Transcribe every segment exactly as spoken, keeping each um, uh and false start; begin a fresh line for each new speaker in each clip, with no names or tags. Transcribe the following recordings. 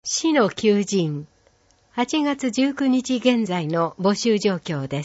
市の求人、はちがつじゅうくにち現在の募集状況です。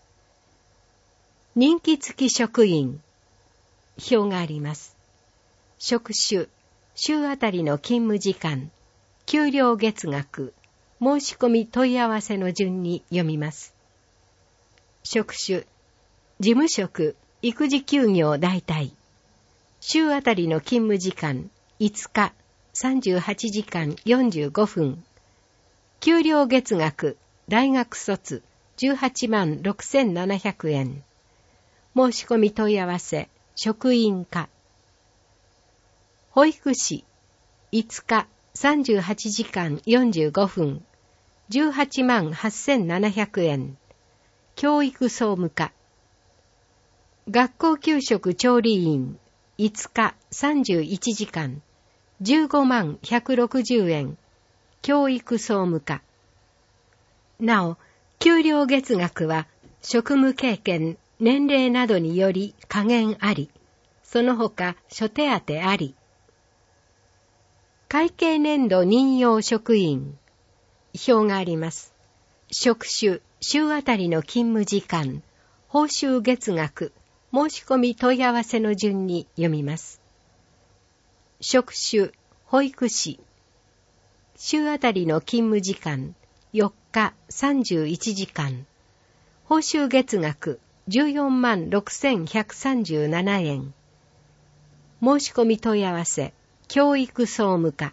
任期付き職員、表があります。職種、週あたりの勤務時間、給料月額、申し込み問い合わせの順に読みます。職種、事務職、育児休業代替、週あたりの勤務時間、いつか、さんじゅうはちじかんよんじゅうごふん。給料月額、大学卒、じゅうはちまんろくせんななひゃくえん。申し込み問い合わせ、職員課。保育士、いつか、さんじゅうはちじかんよんじゅうごふん。じゅうはちまんはっせんななひゃくえん。教育総務課。学校給食調理員、いつか、さんじゅういちじかん。じゅうごまんひゃくろくじゅうえん。教育総務課。なお、給料月額は、職務経験、年齢などにより加減あり、その他諸手当あり。会計年度任用職員、表があります。職種、週あたりの勤務時間、報酬月額、申し込み問い合わせの順に読みます。職種、保育士。週あたりの勤務時間、よっかさんじゅういちじかん。報酬月額、じゅうよんまんろくせんひゃくさんじゅうななえん。申し込み問い合わせ、教育総務課。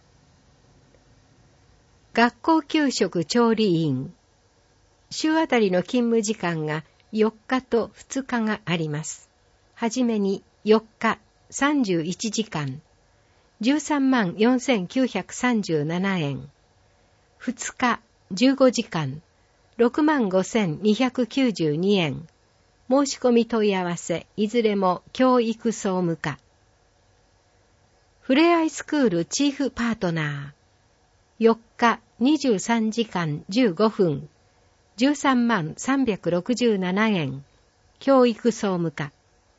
学校給食調理員。週あたりの勤務時間がよっかとふつかがあります。はじめによっかさんじゅういちじかん。じゅうさんまんよんせんきゅうひゃくさんじゅうななえん。ふつかじゅうごじかん。ろくまんごせんにひゃくきゅうじゅうにえん。申し込み問い合わせ、いずれも教育総務課。ふれあいスクールチーフパートナー。よっかにじゅうさんじかんじゅうごふん。じゅうさんまんさんびゃくろくじゅうななえん。教育総務課。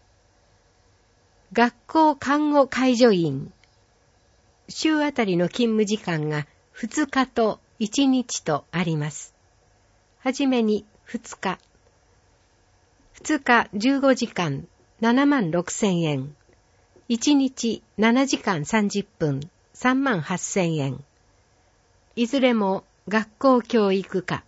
学校看護介助員。週あたりの勤務時間がふつかといちにちとあります。はじめにふつか。ふつかじゅうごじかんななまんろくせんえん。いちにちななじかんさんじゅっぷんさんまんはっせんえん。いずれも学校教育課。